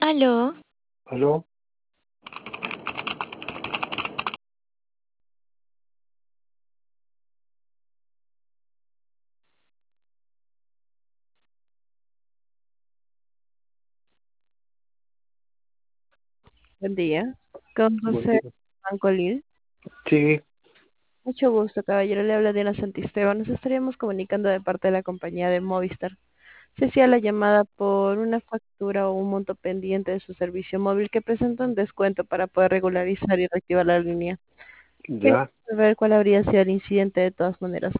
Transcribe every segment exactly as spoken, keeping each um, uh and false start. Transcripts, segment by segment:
Aló, ¿Aló? Buen día. Con Buen José día. Ancolil. Sí, Mucho gusto, caballero. Le habla Diana Santisteban. Nos estaríamos comunicando de parte de la compañía de Movistar. Se hacía la llamada por una factura o un monto pendiente de su servicio móvil que presenta un descuento para poder regularizar y reactivar la línea. Quería ya. saber cuál habría sido el incidente de todas maneras.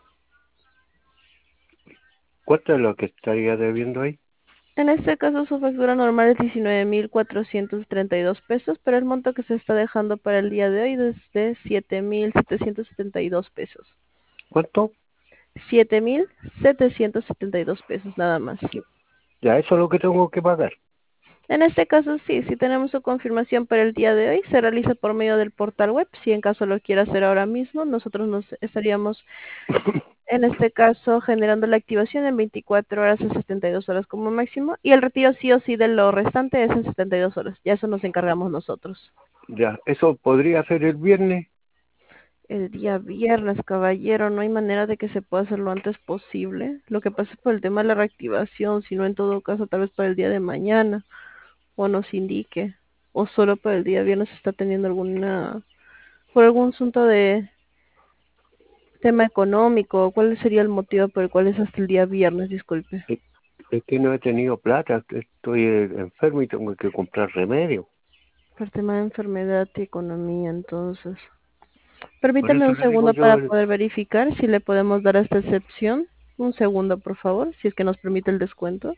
¿Cuánto es lo que estaría debiendo ahí? En este caso, su factura normal es diecinueve mil cuatrocientos treinta y dos pesos, pero el monto que se está dejando para el día de hoy es de siete mil setecientos setenta y dos pesos. ¿Cuánto? siete mil setecientos setenta y dos pesos nada más. Ya, eso es lo que tengo que pagar. En este caso sí, si tenemos su confirmación para el día de hoy, se realiza por medio del portal web. Si en caso lo quiera hacer ahora mismo, nosotros nos estaríamos en este caso generando la activación en veinticuatro horas a setenta y dos horas como máximo, y el retiro sí o sí de lo restante es en setenta y dos horas. Ya eso nos encargamos nosotros. Ya, eso podría ser el viernes. El día viernes, caballero, no hay manera de que se pueda hacer lo antes posible. Lo que pasa es por el tema de la reactivación, sino en todo caso tal vez para el día de mañana, o nos indique, o solo para el día viernes está teniendo alguna, por algún asunto de tema económico. ¿Cuál sería el motivo por el cual es hasta el día viernes? Disculpe. Es es que no he tenido plata, estoy eh, enfermo y tengo que comprar remedio. Por tema de enfermedad y economía, entonces. Por Permítame eso un le digo segundo yo, para el- poder verificar si le podemos dar esta excepción. Un segundo, por favor, si es que nos permite el descuento.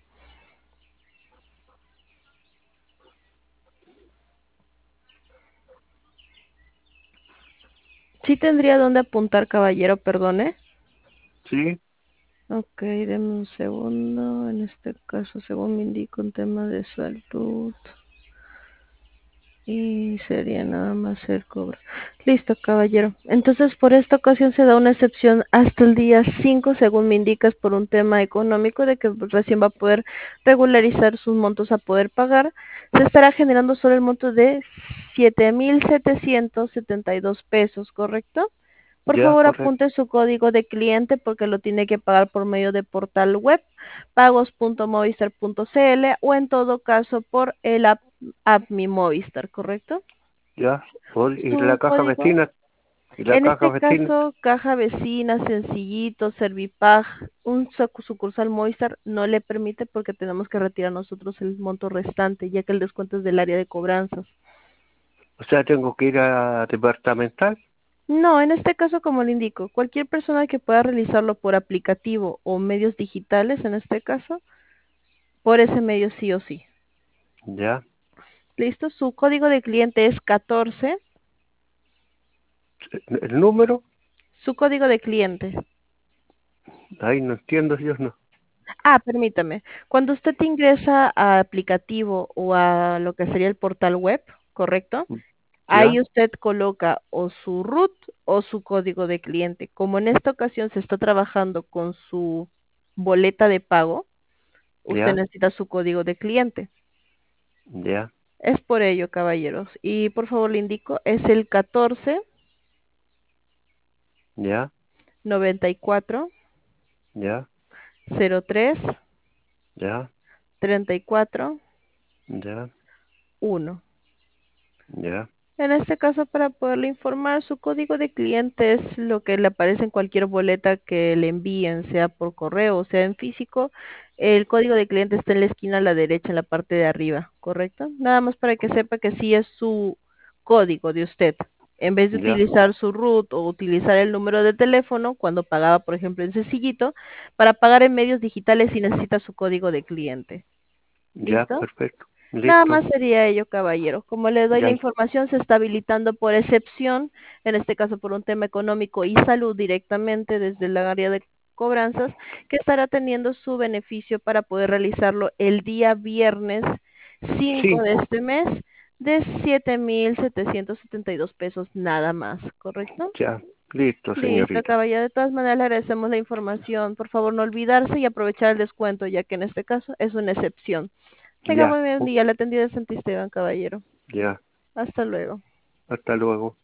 Sí tendría dónde apuntar, caballero, perdone. sí, Ok, deme un segundo. En este caso, según me indica, un tema de salud. Y sería nada más el cobro. Listo, caballero. Entonces, por esta ocasión se da una excepción hasta el día cinco, según me indicas, por un tema económico, de que recién va a poder regularizar sus montos a poder pagar. Se estará generando solo el monto de siete mil setecientos setenta y dos pesos, ¿correcto? Por ya, favor, correcto. apunte su código de cliente porque lo tiene que pagar por medio de portal web, pagos punto movistar punto cl, o en todo caso por el app, app Mi Movistar, ¿correcto? Ya. Por- y la Su caja código, vecina, y la en caja este vecina. caso, Caja Vecina, Sencillito, Servipag, un suc- sucursal Movistar no le permite porque tenemos que retirar nosotros el monto restante, ya que el descuento es del área de cobranzas. O sea, tengo que ir a departamental. No, en este caso, como le indico, cualquier persona que pueda realizarlo por aplicativo o medios digitales, en este caso, por ese medio sí o sí. Ya. ¿Listo? Su código de cliente es catorce. El número, Su código de cliente. ahí no entiendo yo, no. Ah, permítame. Cuando usted ingresa a aplicativo o a lo que sería el portal web, ¿correcto? Ya, Ahí usted coloca o su root o su código de cliente. Como en esta ocasión se está trabajando con su boleta de pago, usted ya, necesita su código de cliente. ya, Es por ello, caballeros. Y por favor le indico, es el catorce ya, noventa y cuatro ya, cero tres ya, treinta y cuatro ya, uno. ya. En este caso, para poderle informar, su código de cliente es lo que le aparece en cualquier boleta que le envíen, sea por correo o sea en físico. El código de cliente está en la esquina a la derecha, en la parte de arriba, ¿correcto? Nada más para que sepa que sí es su código de usted. En vez de Ya, utilizar su root o utilizar el número de teléfono, cuando pagaba, por ejemplo, en Sencillito, para pagar en medios digitales sí necesita su código de cliente. ya, ¿Listo? perfecto. Nada Listo. más sería ello, caballero. Como le doy la Ya, información, se está habilitando por excepción, en este caso por un tema económico y salud directamente desde el área de cobranzas, que estará teniendo su beneficio para poder realizarlo el día viernes cinco de cinco. este mes de siete mil setecientos setenta y dos pesos nada más, ¿correcto? Ya, listo, Listo, señorita. caballero. De todas maneras, le agradecemos la información. Por favor, no olvidarse y aprovechar el descuento, ya que en este caso es una excepción. Tenga Ya, muy buen oh, día, le atendí de Santisteban, caballero. ya. Hasta luego. Hasta luego.